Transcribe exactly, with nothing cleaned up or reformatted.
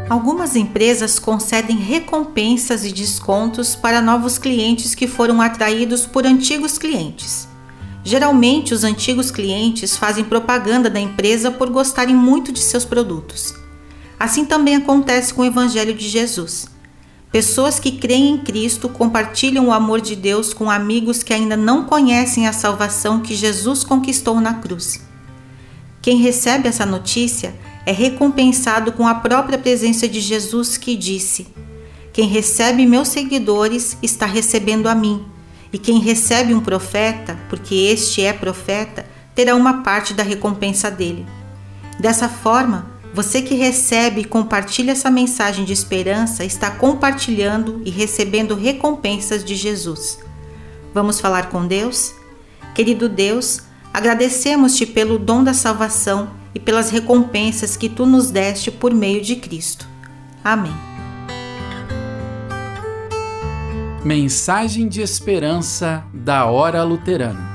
Algumas empresas concedem recompensas e descontos para novos clientes que foram atraídos por antigos clientes. Geralmente, os antigos clientes fazem propaganda da empresa por gostarem muito de seus produtos. Assim também acontece com o Evangelho de Jesus. Pessoas que creem em Cristo compartilham o amor de Deus com amigos que ainda não conhecem a salvação que Jesus conquistou na cruz. Quem recebe essa notícia é recompensado com a própria presença de Jesus, que disse: "Quem recebe meus seguidores está recebendo a mim, e quem recebe um profeta, porque este é profeta, terá uma parte da recompensa dele." Dessa forma, você que recebe e compartilha essa mensagem de esperança está compartilhando e recebendo recompensas de Jesus. Vamos falar com Deus? Querido Deus, agradecemos-te pelo dom da salvação e pelas recompensas que tu nos deste por meio de Cristo. Amém. Mensagem de esperança da Hora Luterana.